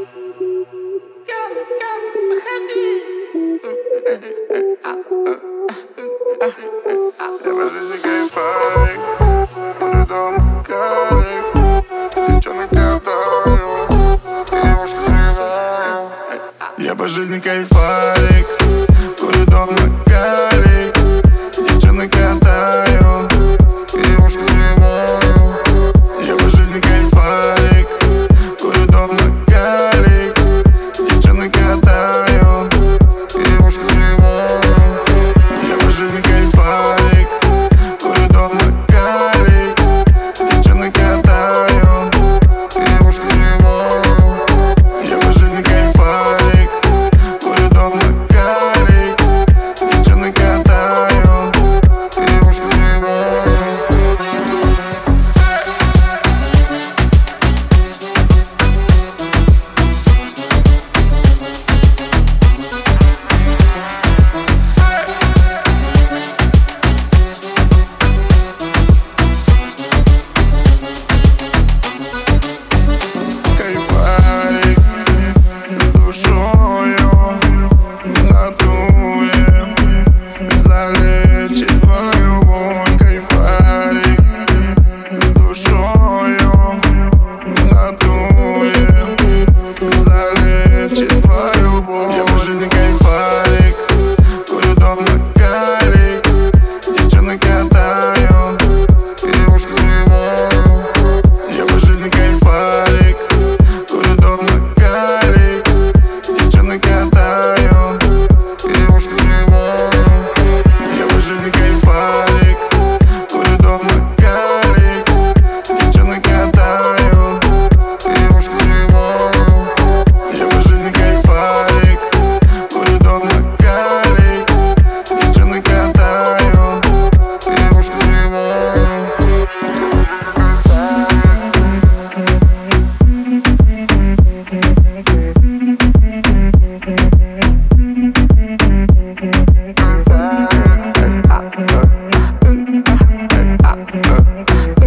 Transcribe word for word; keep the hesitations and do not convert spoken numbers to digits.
Гадость, гадость, выходи. Я по жизни кайфарик, буду дома калик. Девчонок катаю, девушку срываю. Я по жизни кайфарик, буду дома калик. Девчонок катаю, девушку срываю. Я по жизни кайфарик, буду дома калик. Девчонок катаю, девушку срываю. Я по жизни кайфарик, буду дома калик. Девчонок катаю, девушку срываю. Я по жизни кайфарик, буду дома калик. Девчонок катаю, девушку срываю. Кайфарик с душою в натуре залечит твою боль. Кайфарик с душою в натуре залечит твою боль. Я по жизни кайфарик, буду дома калик. Девчонок катаю, девушку срываю. Я по жизни кайфарик, буду дома калик. Девчонок катаю, девушку срываю. Я по жизни кайфарик, буду дома калик. Девчонок катаю, девушку срываю. Я по жизни кайфарик, буду дома калик. Девчонок катаю, девушку срываю. Uh, uh, uh, uh, uh, uh.